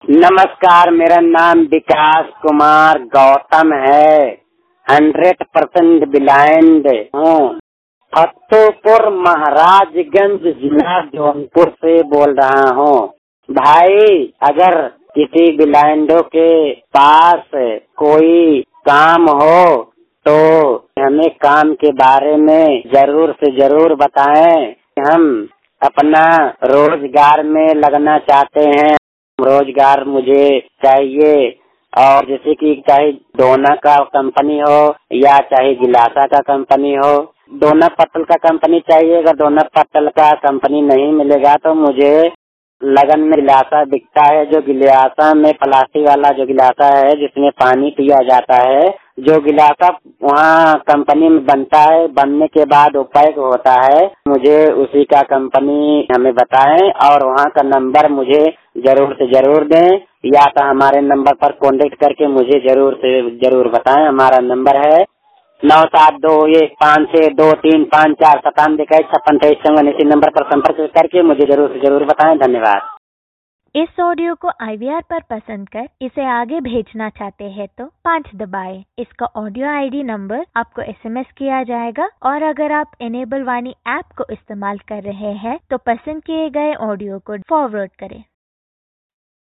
नमस्कार, मेरा नाम विकास कुमार गौतम है। 100% ब्लाइंड हूँ। फतेहपुर महाराजगंज जिला जौनपुर से बोल रहा हूँ। भाई, अगर किसी ब्लाइंडो के पास कोई काम हो तो हमें काम के बारे में जरूर से जरूर बताएं। हम अपना रोजगार में लगना चाहते हैं। रोजगार मुझे चाहिए, और जैसे कि चाहे डोना का कंपनी हो या चाहे गिलासा का कंपनी हो। डोना पत्तल का कंपनी चाहिए। अगर डोना पत्तल का कंपनी नहीं मिलेगा तो मुझे लगन में गिलासा बिकता है, जो गिलासा में प्लास्टिक वाला जो गिलासा है जिसमें पानी पिया जाता है, जो गिलासा वहाँ कंपनी में बनता है, बनने के बाद वो पैक होता है, मुझे उसी का कंपनी हमें बताएं और वहाँ का नंबर मुझे जरूर से जरूर दें, या तो हमारे नंबर पर कांटेक्ट करके मुझे जरूर से जरूर बताएं। हमारा नंबर है 9721523545 इसी नंबर पर संपर्क करके मुझे जरूर से जरूर बताएं। धन्यवाद। इस ऑडियो को IVR पर पसंद कर इसे आगे भेजना चाहते हैं तो 5 दबाएं। इसका ऑडियो ID नंबर आपको SMS किया जाएगा, और अगर आप इनेबल वाणी ऐप को इस्तेमाल कर रहे हैं तो पसंद किए गए ऑडियो को फॉरवर्ड करें।